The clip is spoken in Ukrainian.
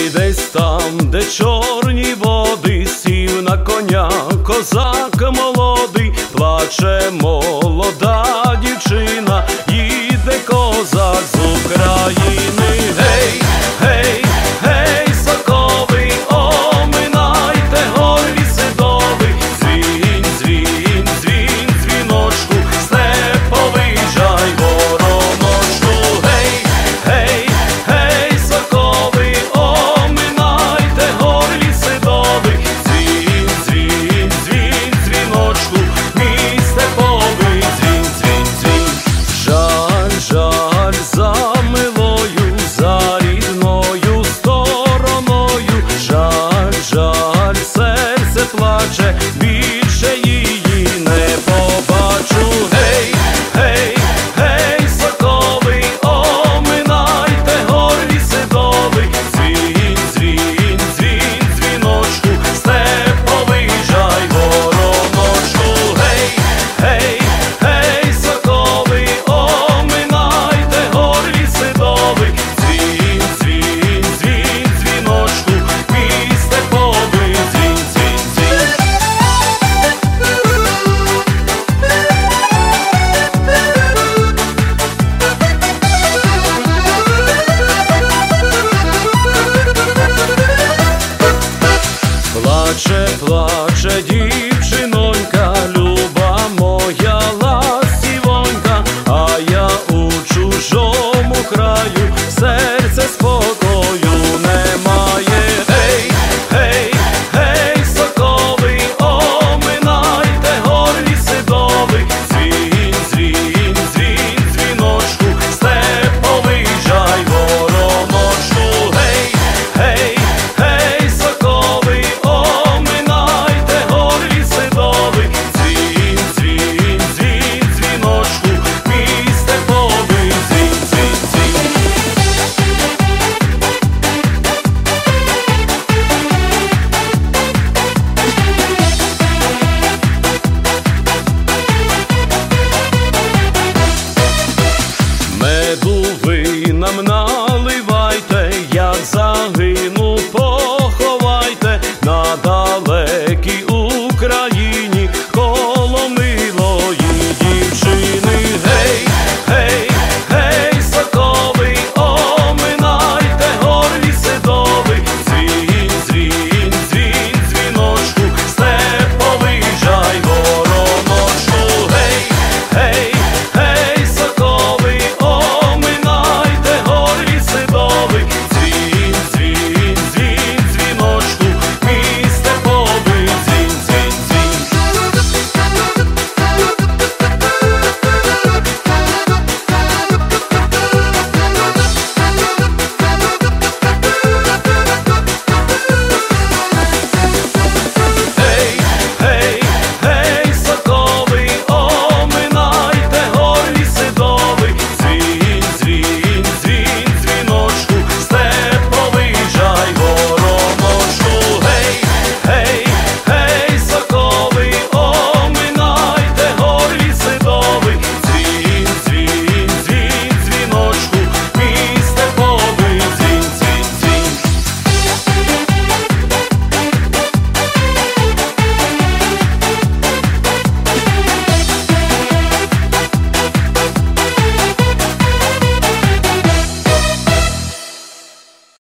І десь там, де чорні води, сів на коня козак молодий, плаче молода дівчина, їде козак з України. Гей, гей, гей, соковий, оминайте гори лісидовий, дзвінь, дзвінь, дзвінь, дзвіночку, степовий жай вороночку. Гей, гей, гей, соковий, оминайте гори лісидовий, дзвінь, дзвінь, дзвінь, дзвіночку, мій степовий дзвінь, дзвінь, дзвінь. Жаль, жаль за милою, за рідною стороною, жаль, жаль, серце плаче, більше її не побачу. Гей, гей, гей, соковий, оминайте гори лісидовий, дзвінь, дзвінь, дзвінь, дзвіночку, степовий жай вороночку. Гей, гей, гей, соковий, оминайте гори лісидовий, дзвінь, дзвінь, дзвінь, дзвіночку, мій степовий дзвінь, дзвінь, дзвінь. Плаче, плаче